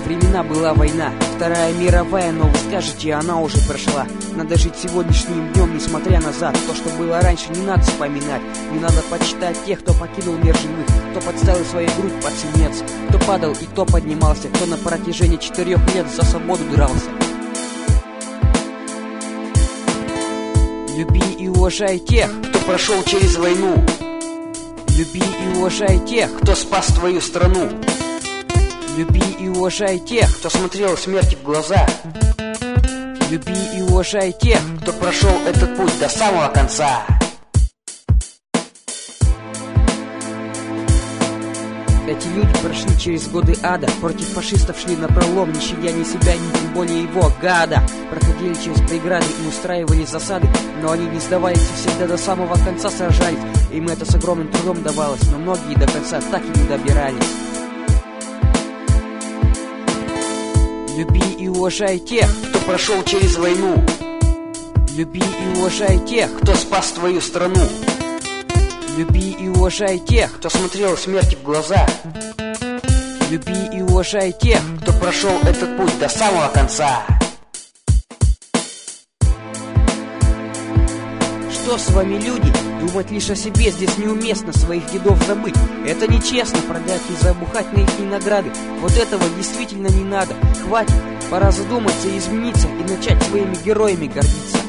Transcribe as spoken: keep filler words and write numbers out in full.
времена была война, Вторая мировая, но вы скажете, она уже прошла. Надо жить сегодняшним днем, несмотря назад. То, что было раньше, не надо вспоминать. Не надо почитать тех, кто покинул мир живых, кто подставил свою грудь под свинец, кто падал и кто поднимался, кто на протяжении четырех лет за свободу дрался. Люби и уважай тех, кто прошел через войну. Люби и уважай тех, кто спас твою страну. Люби и уважай тех, кто смотрел смерти в глаза. Люби и уважай тех, кто прошел этот путь до самого конца. Эти люди прошли через годы ада, против фашистов шли напролом, не щадя ни себя, ни тем более его, гада. Проходили через преграды и устраивали засады, но они не сдавались и всегда до самого конца сражались. Им это с огромным трудом давалось, но многие до конца так и не добирались. Люби и уважай тех, кто прошел через войну. Люби и уважай тех, кто спас твою страну. Люби и уважай тех, кто смотрел смерти в глаза. Люби и уважай тех, кто прошел этот путь до самого конца. Что с вами, люди? Думать лишь о себе здесь неуместно, своих дедов забыть. Это нечестно, продать и забухать на их награды. Вот этого действительно не надо. Хватит, пора задуматься и измениться, и начать своими героями гордиться.